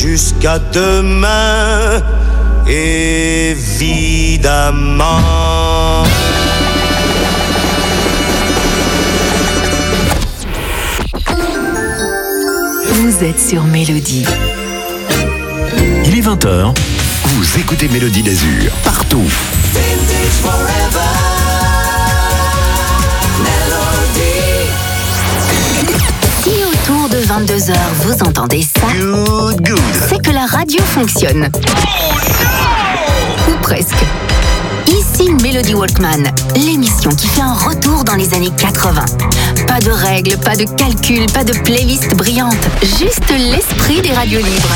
jusqu'à demain, évidemment. Vous êtes sur Mélodie. Il est 20h. Vous écoutez Mélodie d'Azur partout. Si autour de 22h vous entendez ça, Good. c'est que la radio fonctionne. Ou presque. Ici Mélodie Walkman, l'émission qui fait un retour dans les années 80. Pas de règles, pas de calculs, pas de playlist brillante, juste l'esprit des radios libres.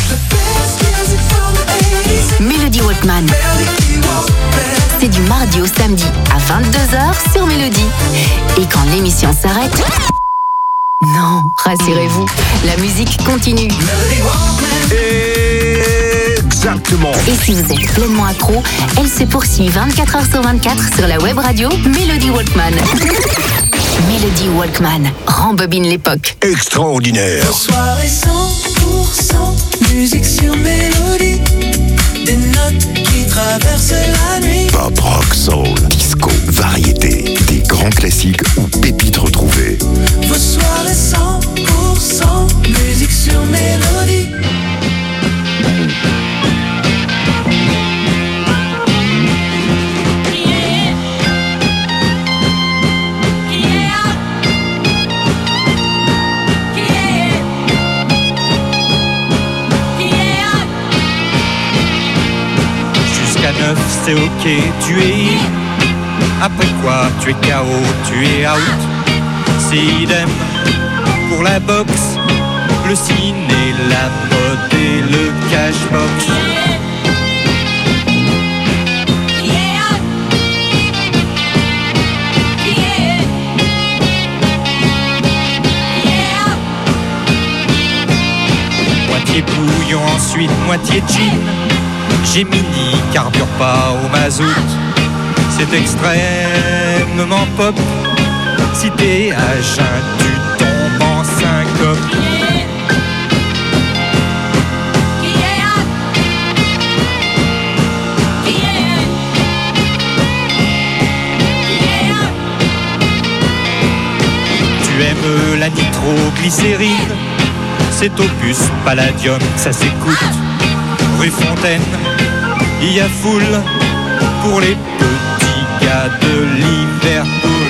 Mélodie Walkman. C'est du mardi au samedi à 22h sur Mélodie. Et quand l'émission s'arrête, non, rassurez-vous, la musique continue. Exactement. Et si vous êtes pleinement accro, elle se poursuit 24h sur 24 sur la web radio Mélodie Walkman. Mélodie Walkman, rembobine l'époque. Extraordinaire. Soirée 100% musique sur Mélodie. Des notes qui traversent la nuit. Pop, rock, soul, disco, variété, des grands classiques ou pépites retrouvées. Vos soirées 100% musique sur Mélodie. Jusqu'à 9 c'est ok, tu es. Après quoi tu es KO, tu es out. C'est idem pour la boxe, le ciné, la mode et le cashbox. Moitié bouillon, ensuite moitié gin. Gemini carbure pas au mazout. C'est extrêmement pop. Si t'es à jeun, tu tombes en syncope. Tu aimes la nitroglycérine. C'est Opus Palladium, ça s'écoute. Rue Fontaine, il y a foule pour les petits gars de Liverpool.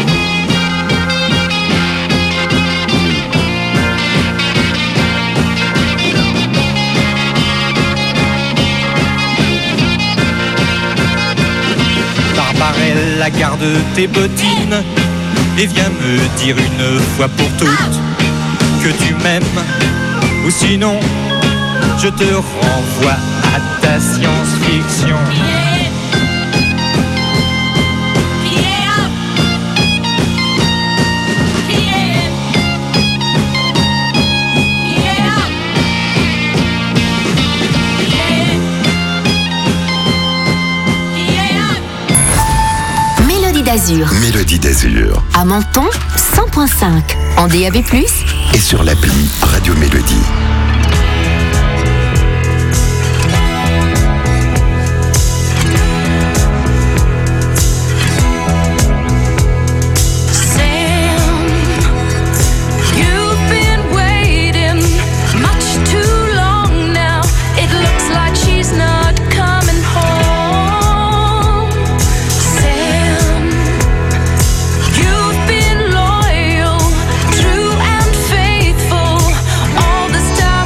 Barbarella, garde tes bottines et viens me dire une fois pour toutes que tu m'aimes, ou sinon je te renvoie à ta science-fiction. Mélodie d'Azur. Mélodie d'Azur. À Menton, 100.5. En DAB+, Et sur l'appli Radio Mélodie. Loyal, true and faithful, all the stars.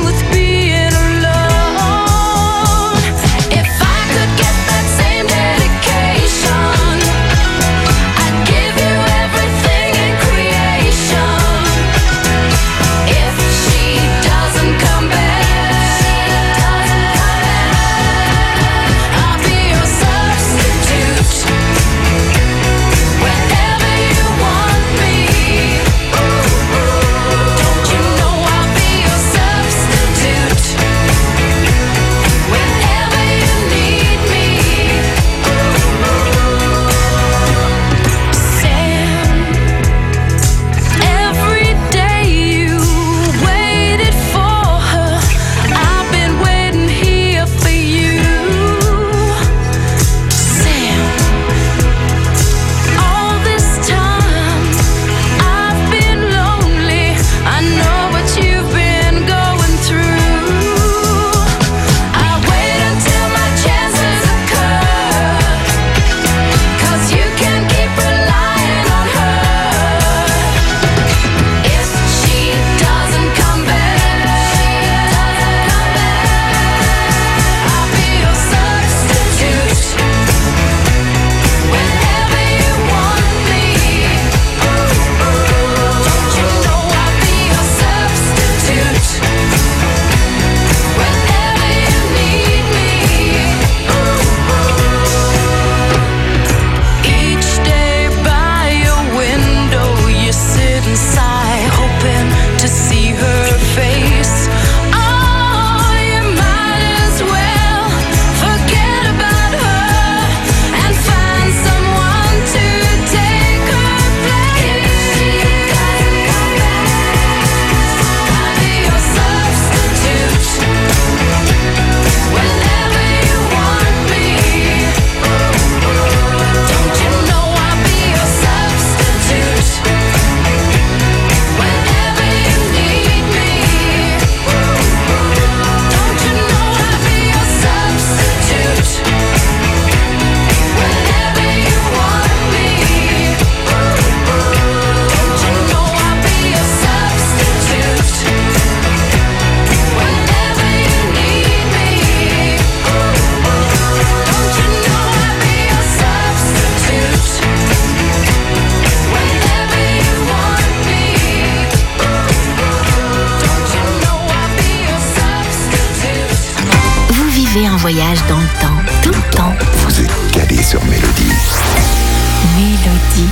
Rêvez un voyage dans le temps, tout le temps. Vous êtes calés sur Mélodie. Mélodie.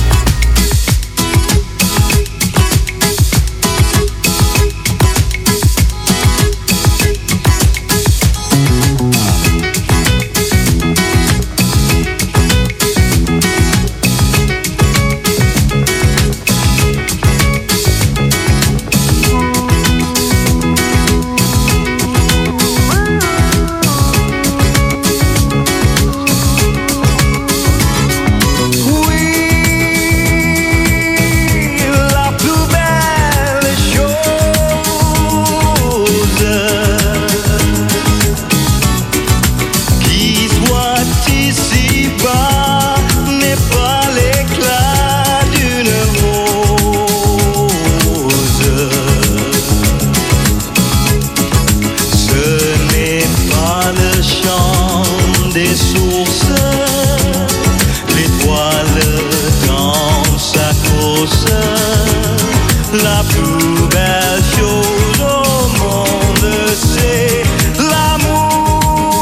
La plus belle chose au monde, c'est l'amour.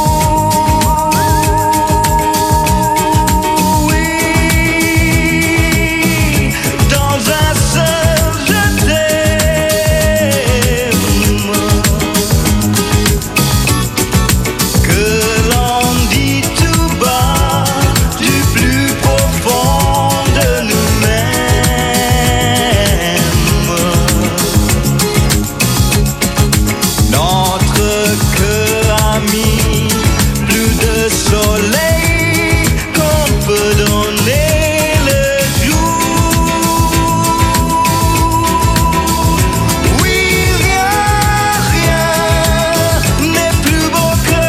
Oui, dans un seul je t'aime, que l'on dit tout bas du plus profond de nous-mêmes. Soleil qu'on peut donner le jour. Oui, rien n'est plus beau que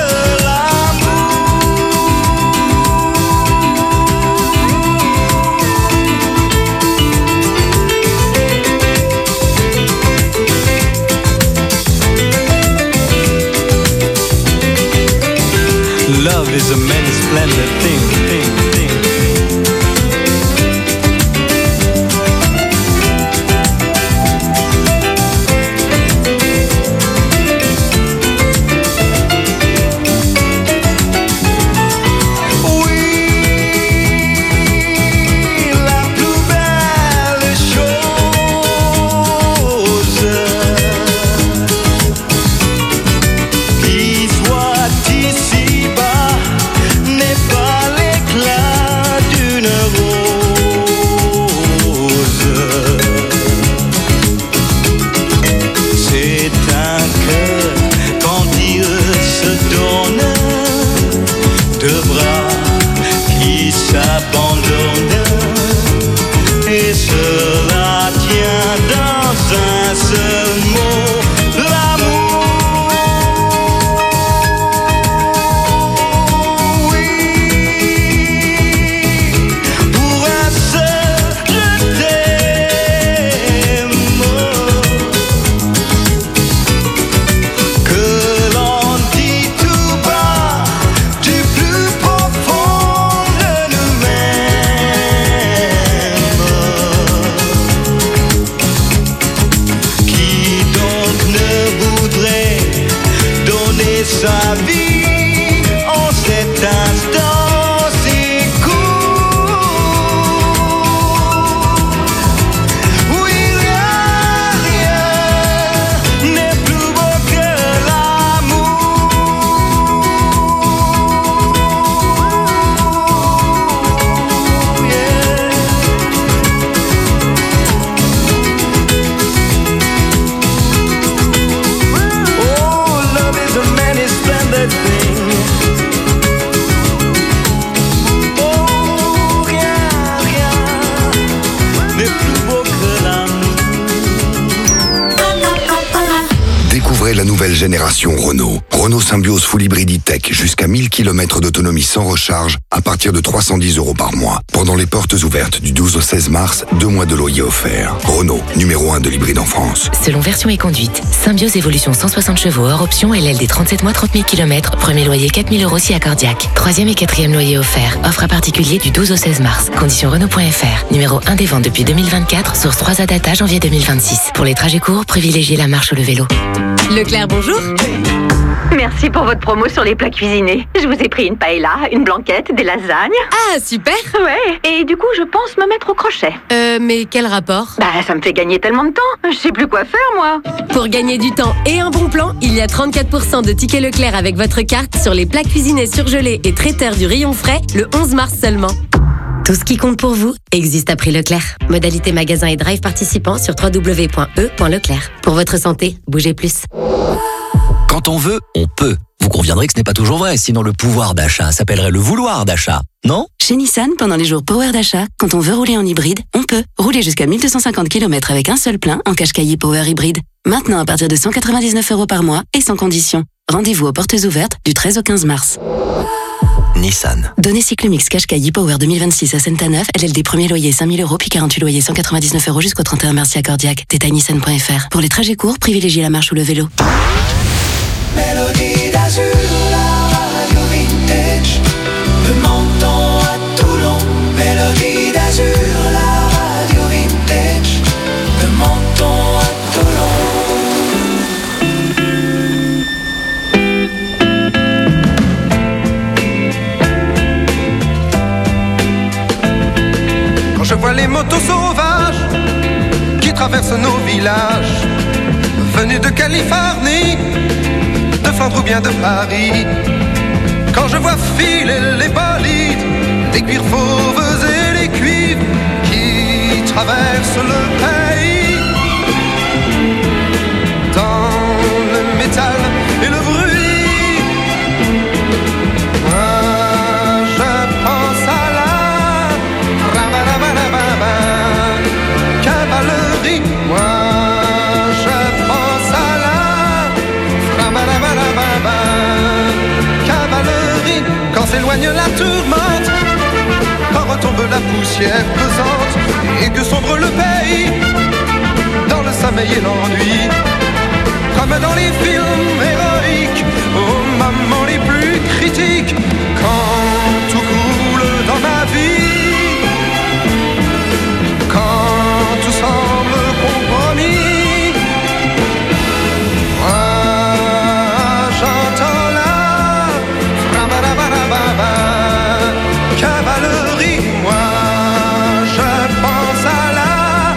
Love is a many splendid thing. Et cela tient dans un seul mot, l'amour. Oui, pour un seul je t'aime, que l'on dit tout bas du plus profond de nous-mêmes. Qui donc ne voudrait donner sa vie en cet instant si court? Oui, rien n'est plus beau que l'amour. Yeah. Oh, love is a many splendid thing. Oh, rien n'est plus beau que l'amour. Découvrez la nouvelle génération Renault. Renault Symbiose Full Hybrid E-Tech, jusqu'à 1000 km d'autonomie sans recharge à partir de 310 € par mois. Pendant les portes ouvertes du 12 au 16 mars, 2 mois de loyer offerts. Renault, numéro 1 de l'hybride en France. Selon version et conduite, Symbiose Évolution 160 chevaux hors option et LLD 37 mois 30 000 km. Premier loyer 4 000 € si accordiaque. Troisième et quatrième loyer offert. Offre à particulier du 12 au 16 mars. Conditions Renault.fr. Numéro 1 des ventes depuis 2024. Source 3A data janvier 2026. Pour les trajets courts, privilégiez la marche ou le vélo. Leclerc, bonjour. Merci. Merci pour votre promo sur les plats cuisinés. Je vous ai pris une paella, une blanquette, des lasagnes. Ah, super. Ouais, et du coup, je pense me mettre au crochet. Mais quel rapport? Bah, ça me fait gagner tellement de temps. Je sais plus quoi faire, moi. Pour gagner du temps et un bon plan, il y a 34% de tickets Leclerc avec votre carte sur les plats cuisinés surgelés et traiteurs du rayon frais le 11 mars seulement. Tout ce qui compte pour vous existe à prix Leclerc. Modalité magasin et drive participants sur www.e.leclerc. Pour votre santé, bougez plus. Quand on veut, on peut. Vous conviendrez que ce n'est pas toujours vrai, sinon le pouvoir d'achat s'appellerait le vouloir d'achat, non? Chez Nissan, pendant les jours Power d'achat, quand on veut rouler en hybride, on peut. Rouler jusqu'à 1250 km avec un seul plein en Qashqai Power hybride. Maintenant à partir de 199 € par mois et sans condition. Rendez-vous aux portes ouvertes du 13 au 15 mars. Nissan. Données Cyclomix Qashqai Power 2026 à Saint-Neuf, LLD premier loyer 5 000 € puis 48 loyers 199 € jusqu'au 31 mars si accordiaque. Détail nissan.fr. Pour les trajets courts, privilégiez la marche ou le vélo. Mélodie d'Azur, la radio vintage. Le menton à Toulon. Mélodie d'Azur, la radio vintage. Le menton à Toulon. Quand je vois les motos sauvages qui traversent nos villages, venus de Californie, de Flandre ou bien de Paris. Quand je vois filer les bolides, les cuirs fauves et les cuivres qui traversent le pays, dans le métal et le bruit, moi je pense à la cavalerie. Moi je pense à la cavalerie. Quand s'éloigne la tourmente, quand retombe la poussière pesante et que sombre le pays dans le sommeil et l'ennui, comme dans les films héroïques aux moments les plus critiques, quand tout coule dans ma vie, quand tout semble compromis. Cavalerie, moi je pense à la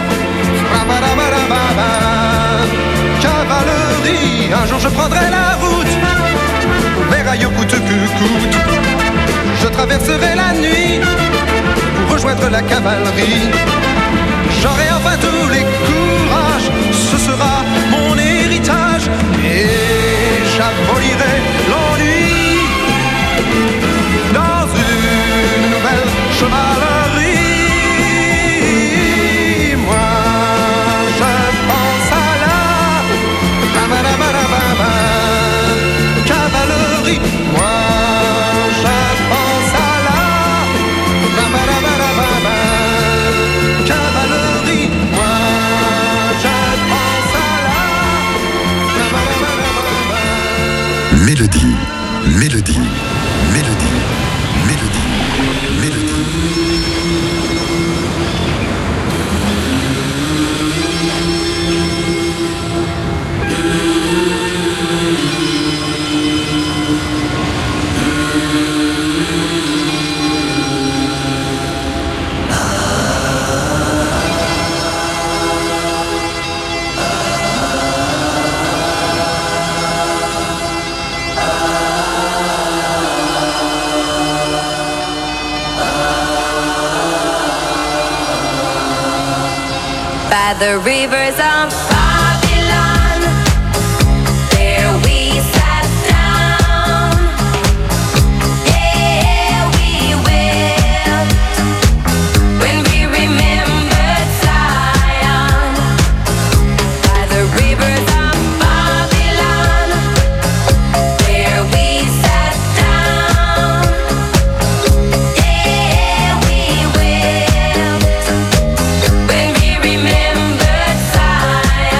cavalerie. Un jour je prendrai la route vers ailleurs coûte que coûte. Je traverserai la nuit pour rejoindre la cavalerie. J'aurai enfin tous les courages, ce sera mon héritage et j'abolirai l'ennui dans une nouvelle chevalerie. Moi je pense à la cavalerie. Moi je pense à la cavalerie. Moi je pense à la Mélodie, mélodie, mélodie, mélodie, mélodie. By the rivers of Babylon, there we sat down. Yeah, we wept when we remembered Zion. By the rivers of Babylon, there we sat down. Yeah, we wept when we remembered Zion.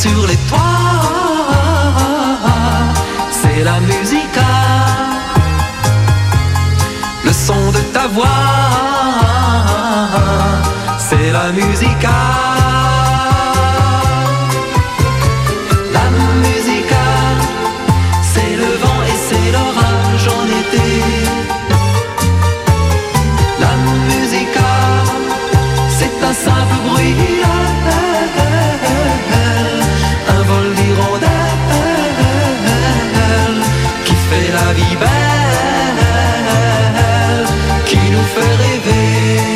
sur les toits, c'est la musica. Le son de ta voix, c'est la musica. La musica, c'est le vent et c'est l'orage en été. La musica, c'est un simple bruit, un vol d'hirondelles qui fait la vie belle, qui nous fait rêver.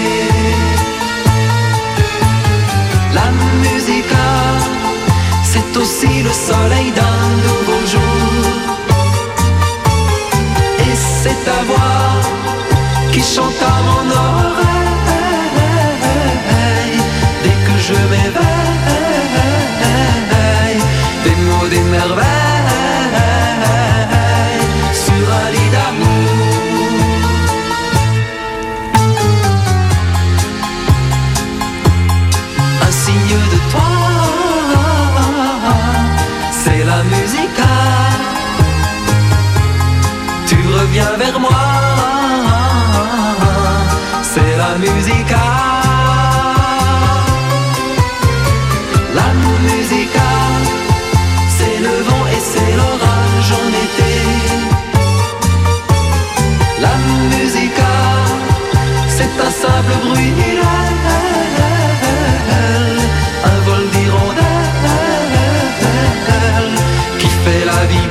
La musica, c'est aussi le soleil d'un nouveau jour. Et c'est ta voix qui chante à mon oreille dès que je m'éveille. Des mots, des merveilles sur un lit d'amour. Un signe de toi, c'est la musica. Tu reviens vers moi, c'est la musica. La musica, c'est le vent et c'est l'orage en été. La musica, c'est un simple bruit, un vol d'hirondelles qui fait la vie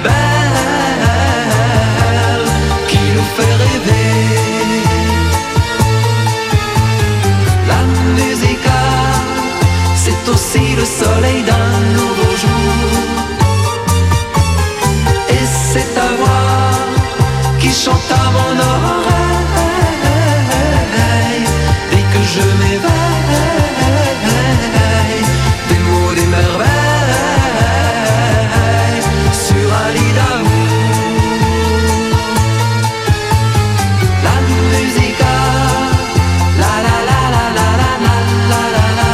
belle, qui nous fait rêver. La musica, c'est aussi le soleil d'un nouveau jour. Et c'est ta voix qui chante à mon oreille dès que je m'éveille. Des mots, des merveilles sur un lit d'amour. La musica, la la la la la la la la la la.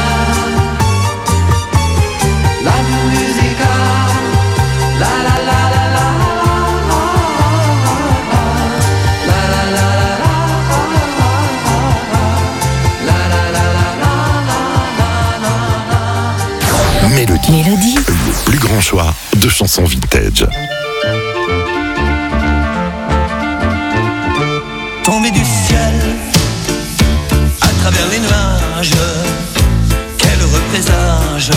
La musica, la la la la la la la la la. Mélodie. Le plus grand choix de chansons vintage. Tombé du ciel, à travers les nuages, quel heureux présage.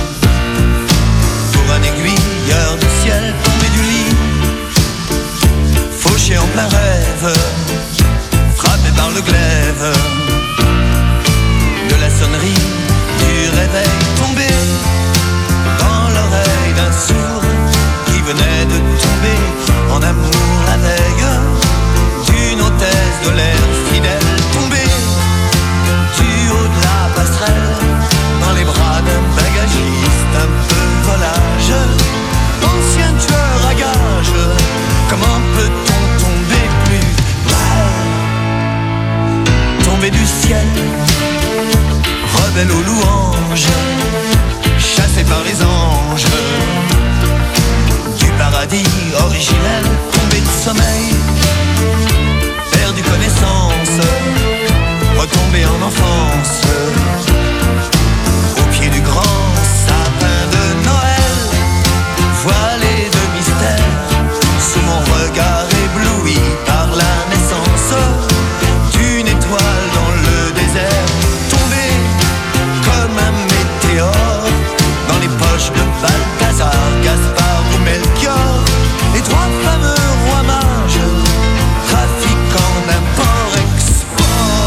Pour un aiguilleur du ciel, tombé du lit, fauché en plein rêve, frappé par le glaive de la sonnerie du réveil, tombé dans l'oreille d'un sourd qui venait de tomber en amour la veille d'une hôtesse de l'air fidèle, tombé du haut de la passerelle dans les bras d'un bagagiste un peu volage, ancien tueur à gages. Comment peut-on tomber plus bas? Tomber du ciel, rebelle aux louanges, chassé par les anges du paradis originel, tombé de sommeil, perdu connaissance, retombé en enfance, au pied du grand sapin de Noël, voilé de mystère, sous mon regard ébloui par la naissance d'une étoile dans le désert, tombé comme un météore dans les poches de Balthazar, Gaspard ou Melchior, les trois fameux rois mages, trafiquants d'import-export.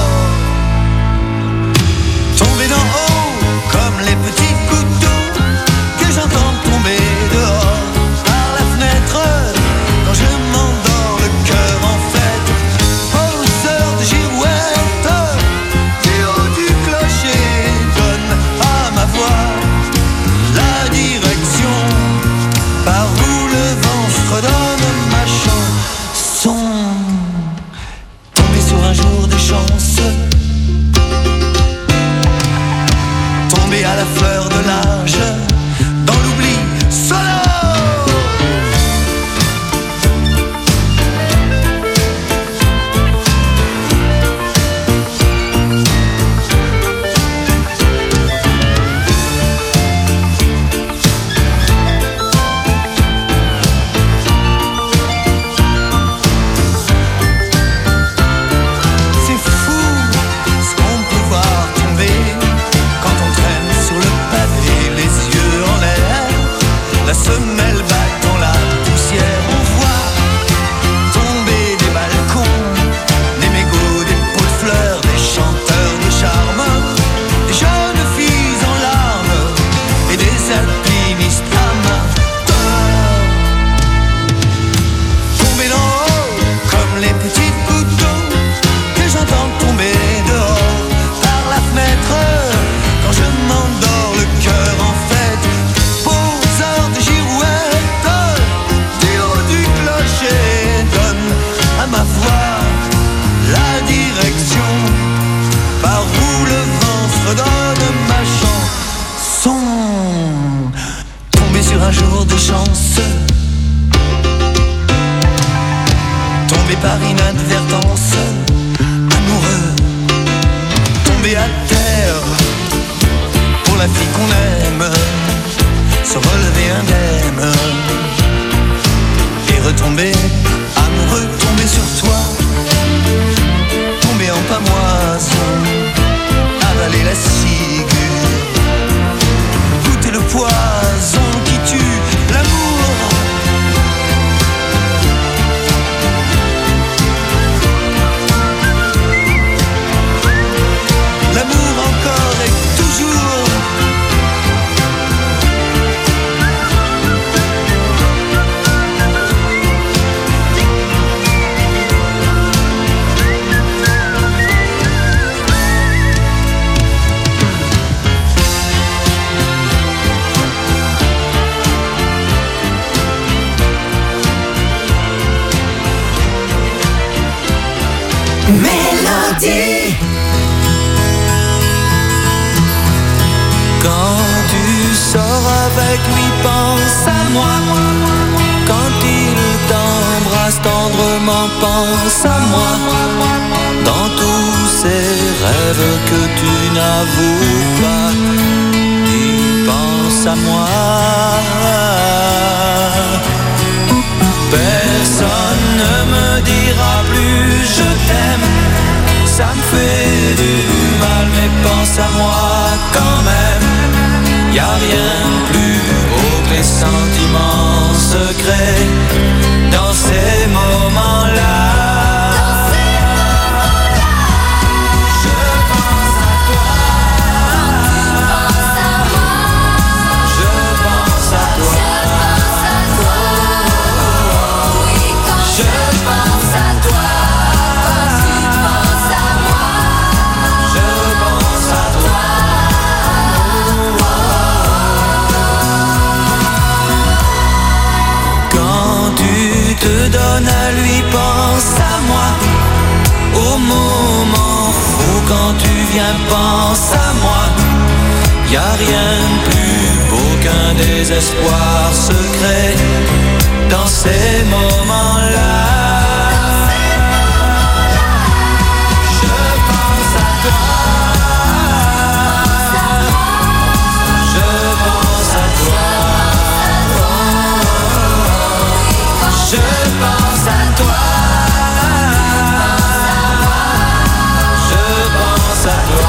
Mélodie. Quand tu sors avec lui, pense à moi. Quand il t'embrasse tendrement, pense à moi. Dans tous ces rêves que tu n'avoues pas, il pense à moi. Personne ne me dira plus je t'aime. Ça me fait du mal, mais pense à moi quand même. Y a rien de plus beau que les sentiments secrets dans ces moments-là. Je pense à toi. Je pense à toi. Je pense à toi. Te donne à lui, pense à moi. Au moment fou quand tu viens, pense à moi. Y a rien de plus beau qu'un désespoir secret dans ces moments-là. Je pense à toi. Je pense à toi. Je pense à toi. Je pense à toi.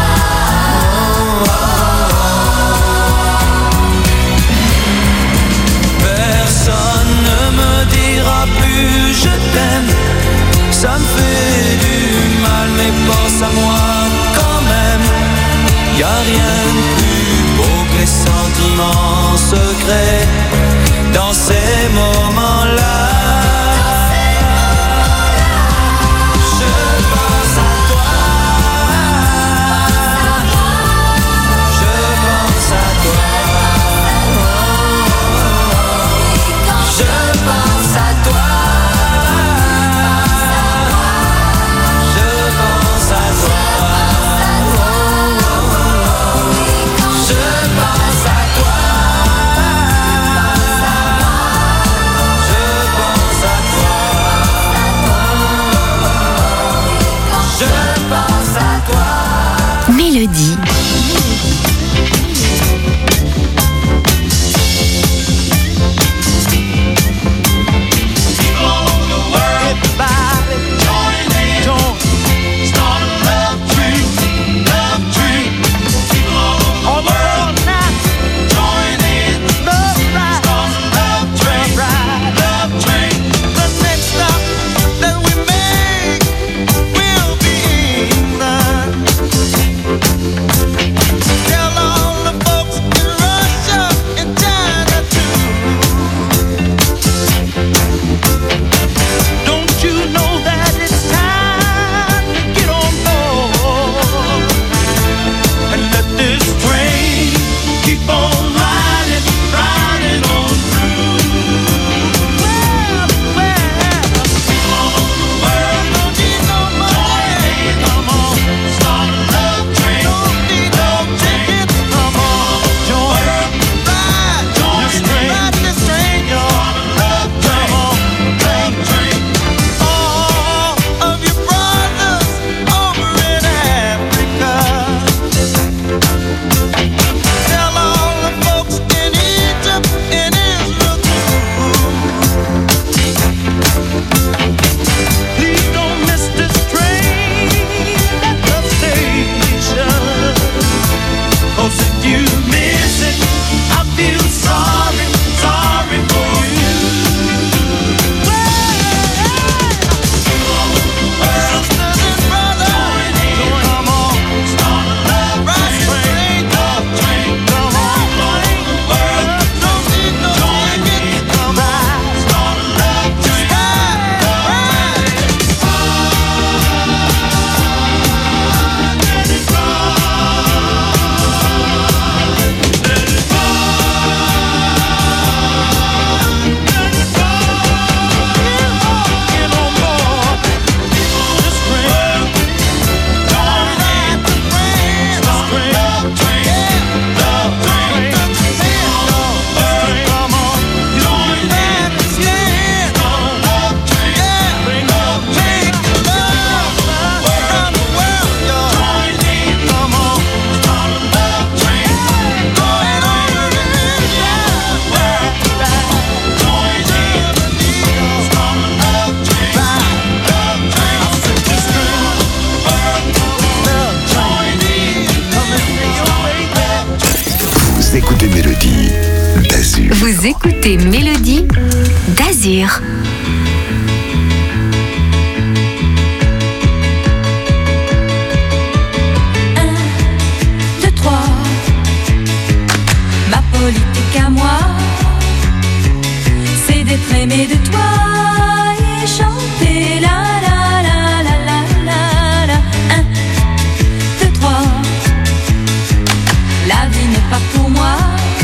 Personne ne me dira plus je t'aime. Ça me fait du mal, mais pense à moi quand même. Y a rien de plus beau que les sentiments secrets dans ces moments-là. Je pense à toi. Je pense à toi. Je pense à toi. Je pense à toi. Je pense à toi. Mélodie. Vous écoutez Mélodie d'Azur. 1, 2, 3. Ma politique à moi, c'est d'être aimé de toi et chanter la la la la la la la. 1, 2, 3. La vie n'est pas pour moi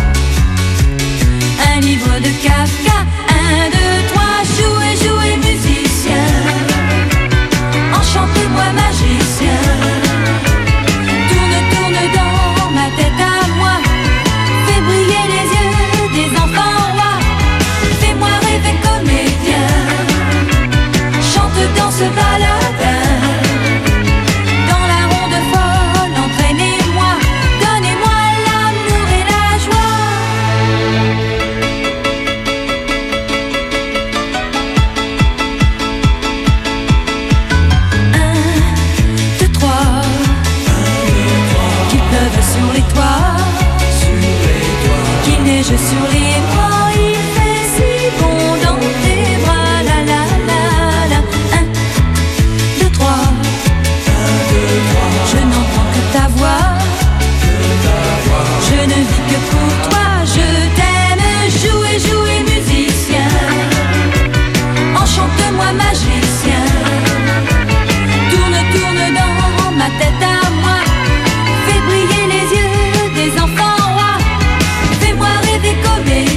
un livre de Kafka. 1, 2, 3. Jouez, jouez musicien, enchantez-moi magicien. Tourne, tourne dans ma tête à moi, fais briller les yeux des enfants rois. Fais-moi rêver comédien, chante dans ce baladin. Dans la ronde folle, entraînez-moi, donnez-moi l'amour et la joie. 1, 2, 3. Qu'il pleuve sur les toits, qu'il neige sur les toits, il fait si bon dans tes bras. La la la la. 1, 2, 3. Je n'entends que ta voix, je ne vis que pour toi. Je t'aime, jouez, jouez musicien, enchante-moi magicien. Tourne, tourne dans ma tête à moi, fais briller les yeux des enfants rois. Fais-moi rêver comédien,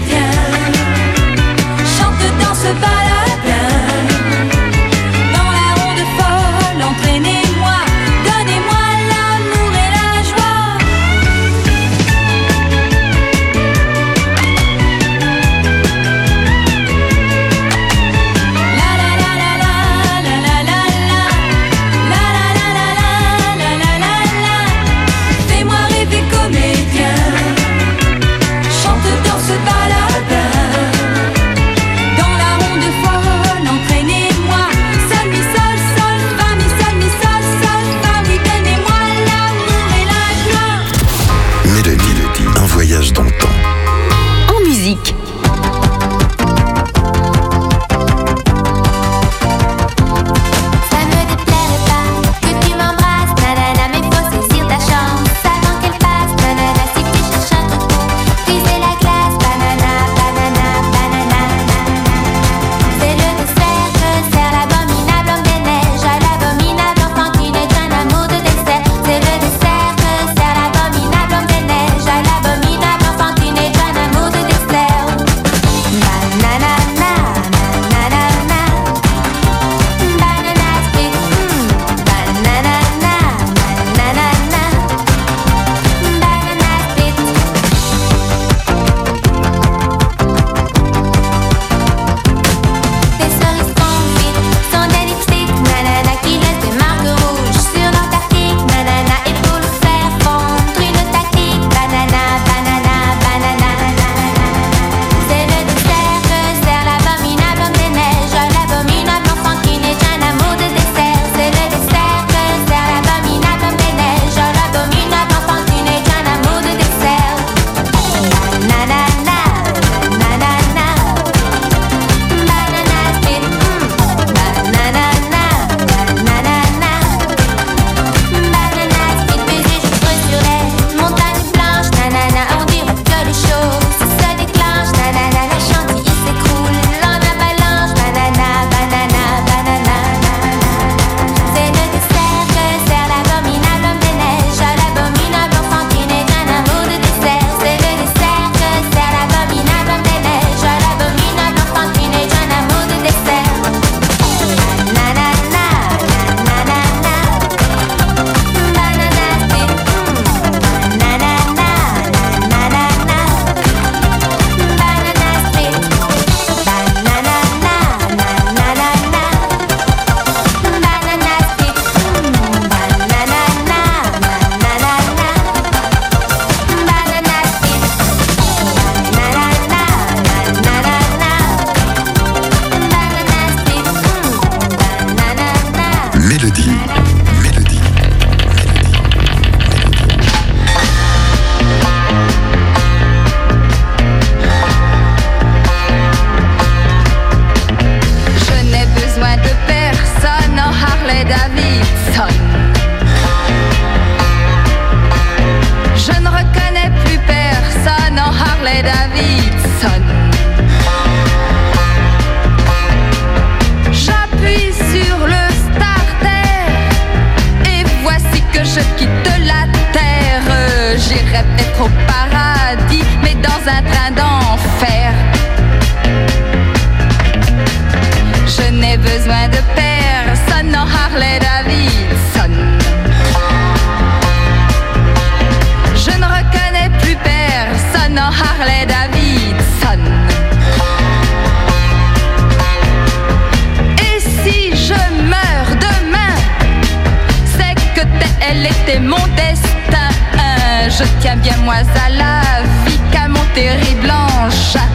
quitte la terre. J'irai peut-être au paradis, mais dans un train d'enfer. Je n'ai besoin de personne en Harley Davidson. Je ne reconnais plus personne en Harley Davidson. Et si je meurs demain, c'est que tel était mon destin. Je tiens bien moins à la vie qu'à mon terrible engin.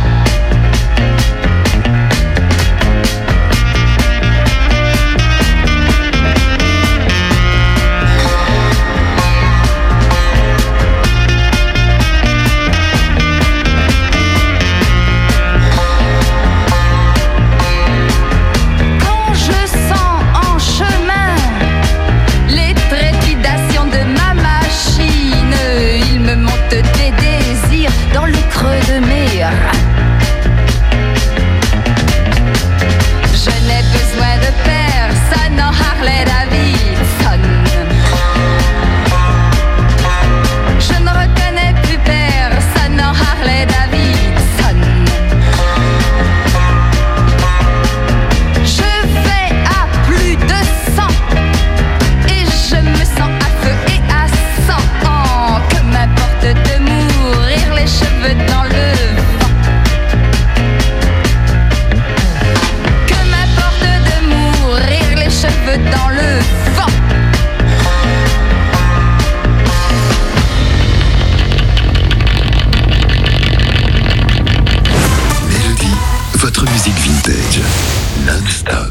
Des désirs dans le creux de mes reins. Je n'ai besoin de personne en Harley Davidson. Je ne reconnais plus personne en Harley Davidson. Je vais à plus de 100 et je me sens à feu et à sang. Que m'importe de mourir les cheveux dans le vent. Que m'importe de mourir les cheveux dans le vent. Mélodie, votre musique vintage, non-stop.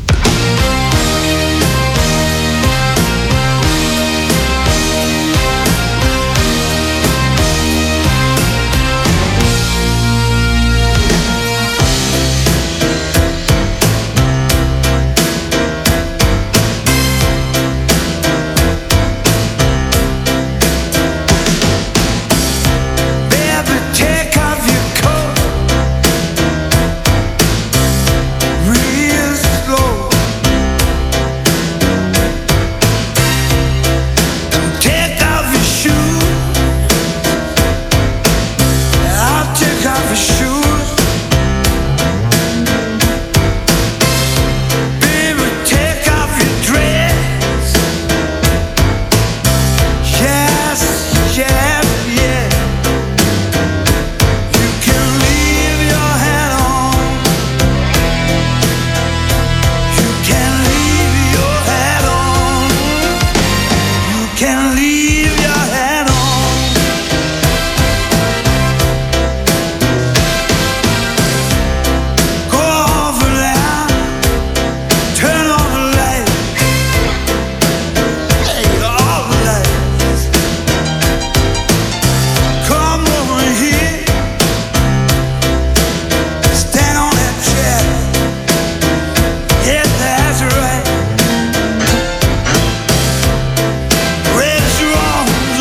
Raise your arms.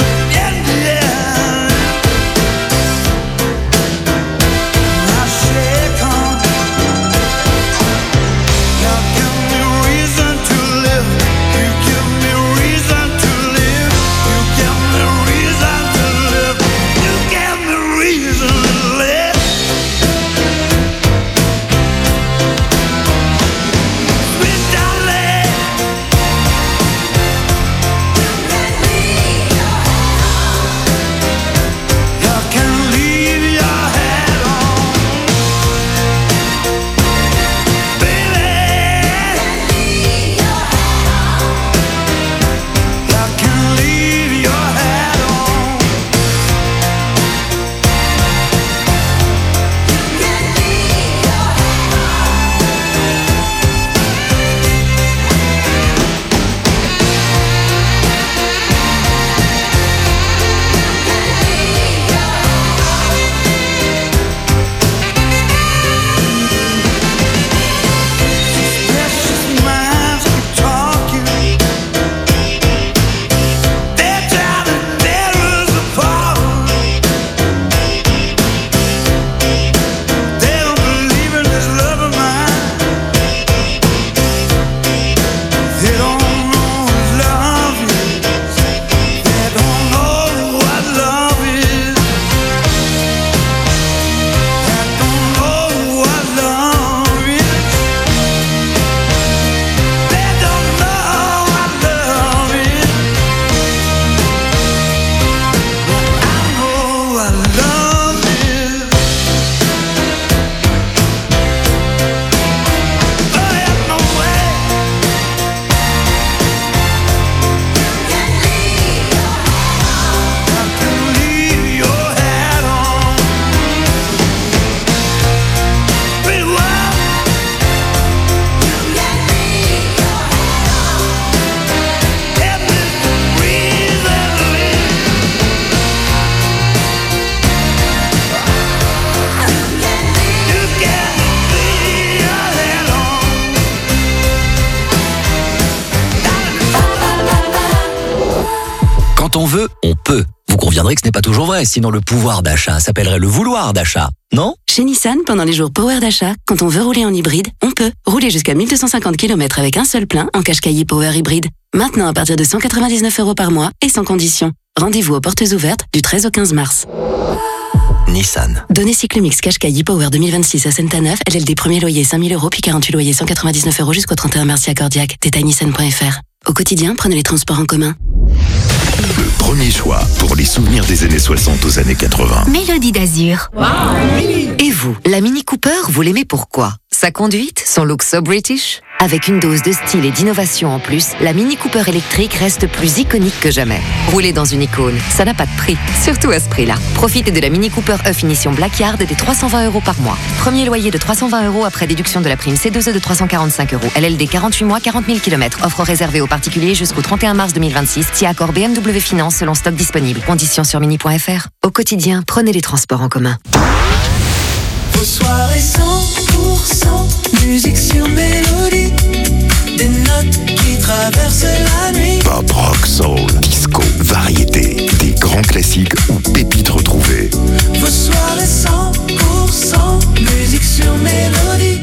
Quand on veut, on peut. Vous conviendrez que ce n'est pas toujours vrai, sinon le pouvoir d'achat s'appellerait le vouloir d'achat, non ? Chez Nissan, pendant les jours Power d'achat, quand on veut rouler en hybride, on peut. Rouler jusqu'à 1250 km avec un seul plein en Qashqai Power Hybride. Maintenant à partir de 199 € par mois et sans condition. Rendez-vous aux portes ouvertes du 13 au 15 mars. Nissan. Données Cyclomix Qashqai Power 2026 à Saint-Aneuf, LLD premier loyer 5 000 € puis 48 loyers 199 € jusqu'au 31 mars si accordiaque. Détail nissan.fr. Au quotidien, prenez les transports en commun. Le premier choix pour les souvenirs des années 60 aux années 80. Mélodie d'Azur. Et vous, la Mini Cooper, vous l'aimez pourquoi ? Sa conduite, son look so British ? Avec une dose de style et d'innovation en plus, la Mini Cooper électrique reste plus iconique que jamais. Rouler dans une icône, ça n'a pas de prix, surtout à ce prix-là. Profitez de la Mini Cooper E Finition Black Yard des 320 € par mois. Premier loyer de 320 € après déduction de la prime C2E de 345 €. LLD 48 mois, 40 000 km. Offre réservée aux particuliers jusqu'au 31 mars 2026. Si accord BMW Finance selon stock disponible. Conditions sur mini.fr. Au quotidien, prenez les transports en commun. Vos soirées 100% musique sur mélodie. Des notes qui traversent la nuit. Pop, rock, soul, disco, variété, des grands classiques ou pépites retrouvées. Vos soirées 100% musique sur mélodie.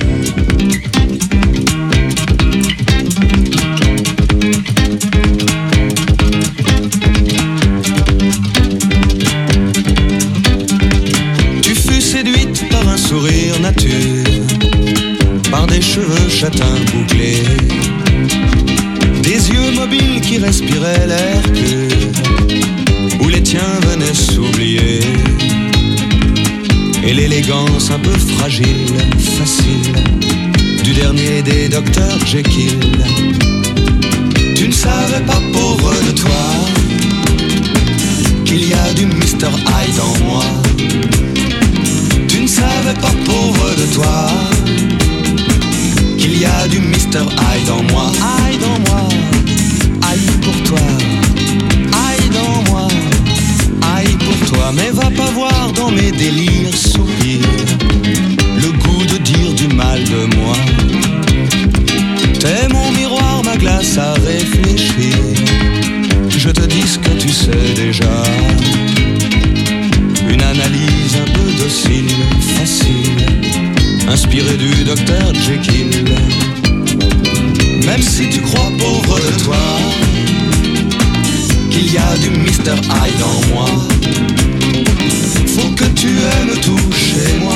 Tu fus séduite par un sourire nature, par des cheveux châtains bouclés, des yeux mobiles qui respiraient l'air pur, où les tiens venaient s'oublier, et l'élégance un peu fragile, facile, du dernier des docteurs Jekyll. Tu ne savais pas, pauvre de toi, qu'il y a du Mr. Hyde en moi. Tu ne savais pas, pauvre de toi, qu'il y a du Mr. Hyde en moi. Hyde en moi, Hyde pour toi, Hyde en moi, Hyde pour toi. Mais va pas voir dans mes délires soupirs le goût de dire du mal de moi. T'es mon miroir, ma glace à réfléchir. Je te dis ce que tu sais déjà. Une analyse un peu docile, facile, inspirée du docteur Jekyll. Même si tu crois, pauvre de toi, qu'il y a du Mr. Hyde en moi, faut que tu aimes tout chez moi.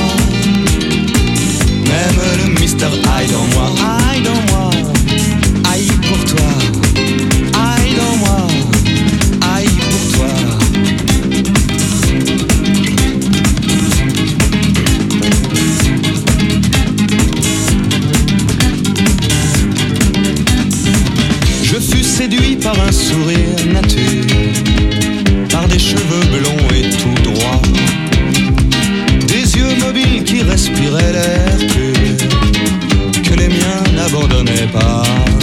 Même le Mr. Hyde en moi. Hyde en moi, Hyde pour toi, Hyde en moi, Hyde pour toi. Je fus séduit par un sourire nature, par des cheveux blonds et tout droit, des yeux mobiles qui respiraient l'air pur, que les miens n'abandonnaient pas.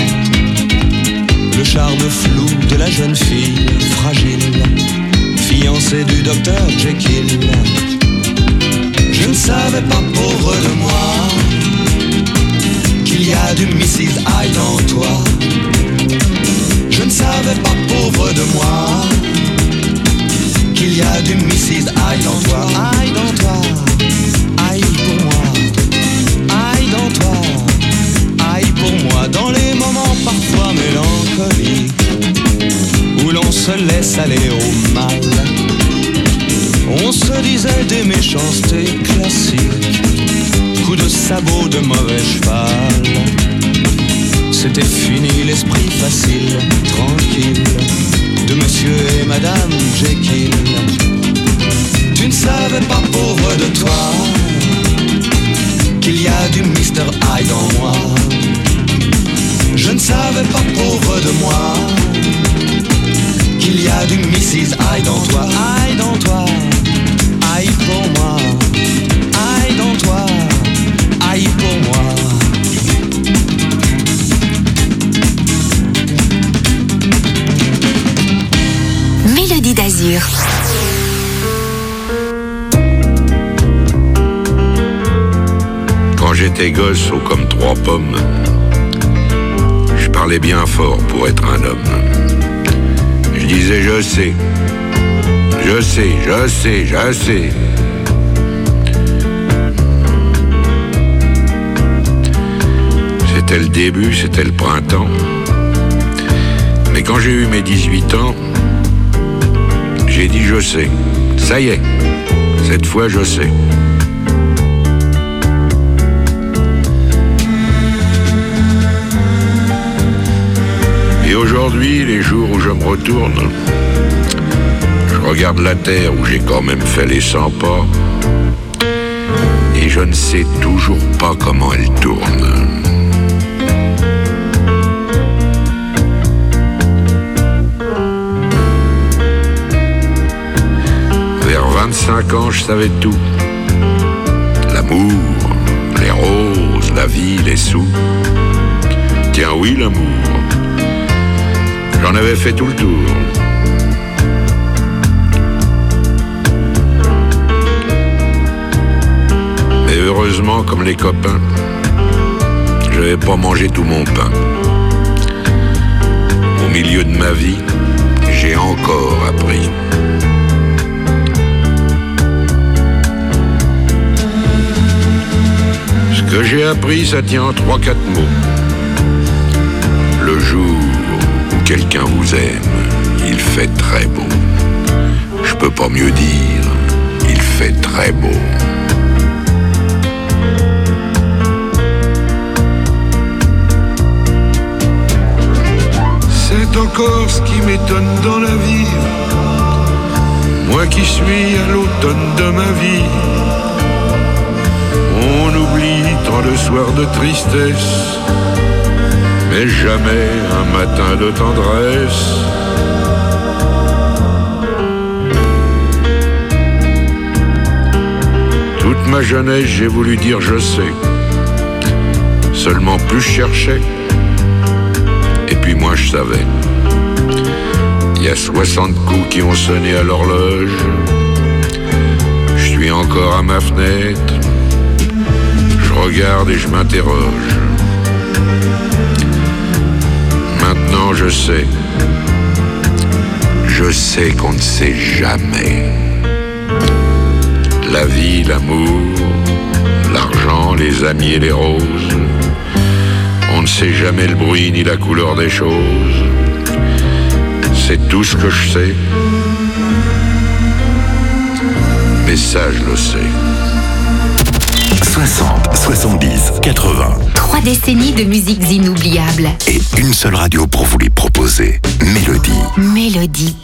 Le charme flou de la jeune fille fragile, fiancée du docteur Jekyll. Je ne savais pas, pauvre de moi, qu'il y a du Mrs. Hyde en toi. Je ne savais pas, pauvre de moi, qu'il y a du Mrs. Hyde en toi. Hyde en toi, Hyde pour moi, Hyde en toi, Hyde pour moi. Dans les moments parfois mélancoliques, où l'on se laisse aller au mal, on se disait des méchancetés classiques, coups de sabot de mauvais cheval. C'était fini l'esprit facile, tranquille, de monsieur et madame Jekyll. Tu ne savais pas, pauvre de toi, qu'il y a du Mr. Hyde en moi. Je ne savais pas, pauvre de moi, qu'il y a du Mrs. Hyde en toi. Hyde en toi, Hyde pour moi, Hyde en toi, Hyde pour moi. Mélodie d'Azur. Quand j'étais gosse, haut comme 3 pommes, je parlais bien fort pour être un homme. Je disais je sais. Je sais, je sais, je sais. C'était le début, c'était le printemps. Mais quand j'ai eu mes 18 ans, j'ai dit je sais. Ça y est, cette fois je sais. Et aujourd'hui, les jours où je me retourne, je regarde la terre où j'ai quand même fait les 100 pas, et je ne sais toujours pas comment elle tourne. Vers 25 ans, je savais tout. L'amour, les roses, la vie, les sous. Tiens oui, l'amour. J'en avais fait tout le tour. Mais heureusement, comme les copains, je n'avais pas mangé tout mon pain. Au milieu de ma vie, j'ai encore appris. Ce que j'ai appris, ça tient en 3-4 mots. Le jour où quelqu'un vous aime, il fait très beau. Je peux pas mieux dire, il fait très beau. C'est encore ce qui m'étonne dans la vie. Moi qui suis à l'automne de ma vie. On oublie tant le soir de tristesse, mais jamais un matin de tendresse. Toute ma jeunesse, j'ai voulu dire je sais. Seulement plus je cherchais, et puis moi je savais. Il y a 60 coups qui ont sonné à l'horloge. Je suis encore à ma fenêtre. Je regarde et je m'interroge. Maintenant je sais. Je sais qu'on ne sait jamais. La vie, l'amour, l'argent, les amis et les roses. On ne sait jamais le bruit ni la couleur des choses. C'est tout ce que je sais. Mais ça, je le sais. 60, 70, 80. 3 décennies de musiques inoubliables. Et une seule radio pour vous les proposer. Mélodie. Mélodie.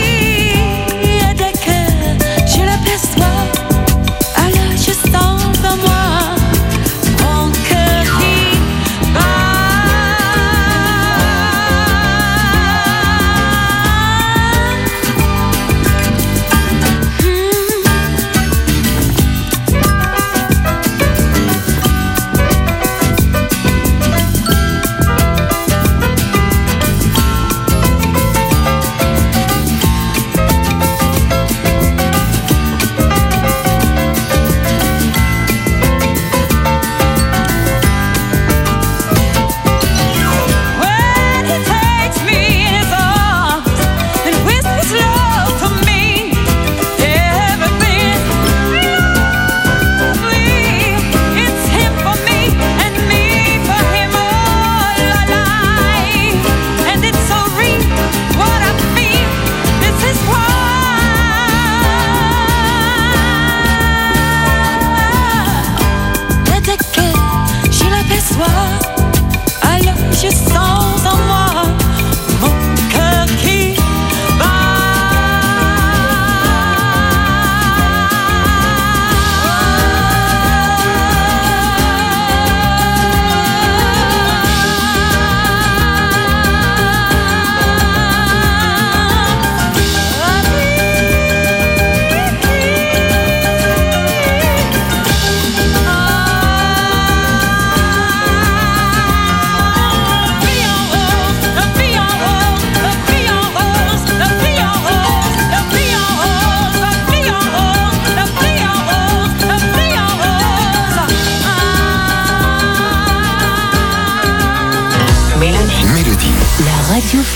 Dans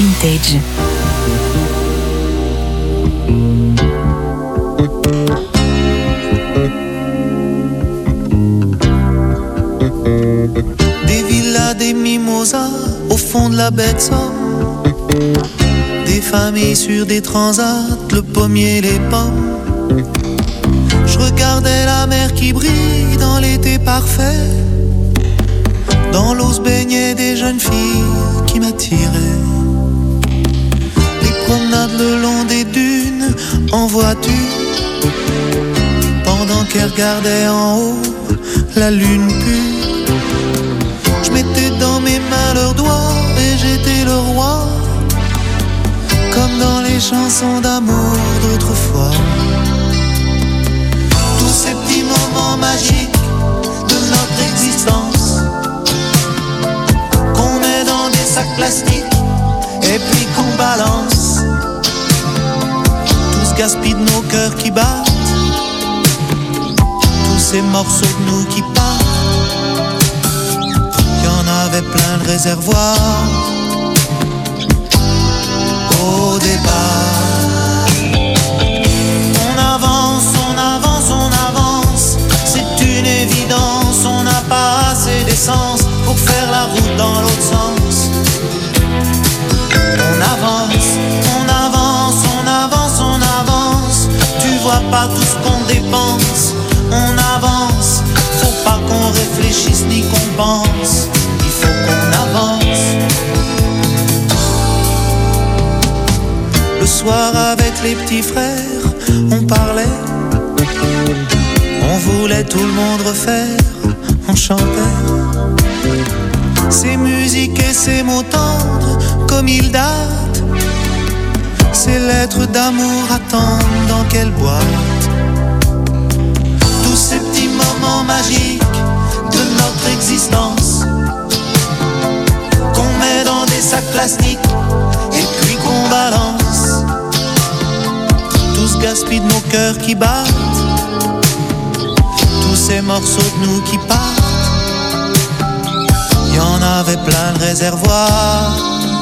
Vintage. Des villas, des mimosas au fond de la baie de Somme. Des familles sur des transats, le pommier, les pommes. Je regardais la mer qui brille dans l'été parfait. Dans l'eau se baignaient des jeunes filles qui m'attiraient. Les promenades le long des dunes en voiture. Pendant qu'elles regardaient en haut la lune pure. Je mettais dans mes mains leurs doigts et j'étais le roi. Comme dans les chansons d'amour d'autrefois. Tous ces petits moments magiques de notre existence qu'on met dans des sacs plastiques et puis qu'on balance. Tout ce gaspille de nos cœurs qui battent, tous ces morceaux de nous qui partent. Il y en avait plein le réservoir au départ. On avance, on avance, on avance. C'est une évidence, on n'a pas assez d'essence pour faire la route dans l'autre sens. On avance, on avance, on avance, on avance. Tu vois pas tout ce qu'on dépense. On avance, faut pas qu'on réfléchisse ni qu'on pense. Il faut qu'on avance. Le soir avec les petits frères, on parlait. On voulait tout le monde refaire, on chantait. Ces musiques et ces mots tendres, comme ils datent. Ces lettres d'amour attendent dans quelle boîte. Tous ces petits moments magiques de notre existence qu'on met dans des sacs plastiques et puis qu'on balance. Tout ce gaspille de nos cœurs qui battent, tous ces morceaux de nous qui partent. Il y en avait plein le réservoir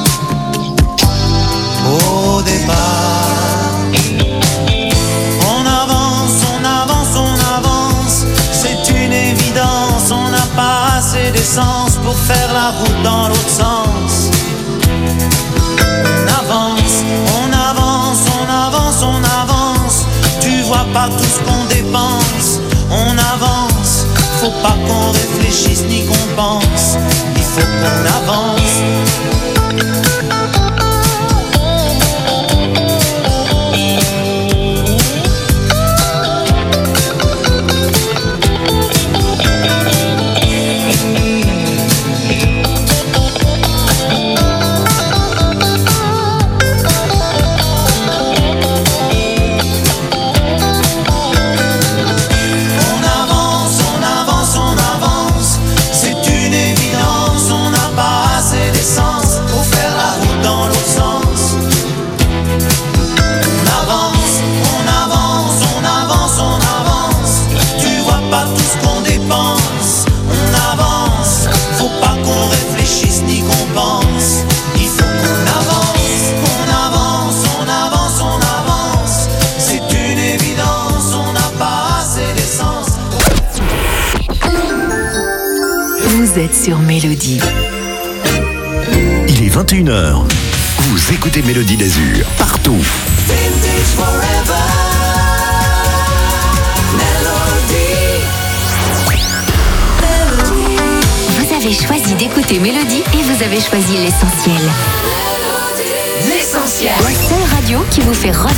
au départ. On avance, on avance, on avance. C'est une évidence, on n'a pas assez d'essence pour faire la route dans l'autre sens. On avance, on avance, on avance, on avance. Tu vois pas tout ce qu'on dépense. On avance, faut pas qu'on réfléchisse ni qu'on pense. Il faut qu'on avance. Vous êtes sur Mélodie. Il est 21h. Vous écoutez Mélodie d'Azur partout. Vous avez choisi d'écouter Mélodie et vous avez choisi l'essentiel. L'essentiel. La seule radio qui vous fait revivre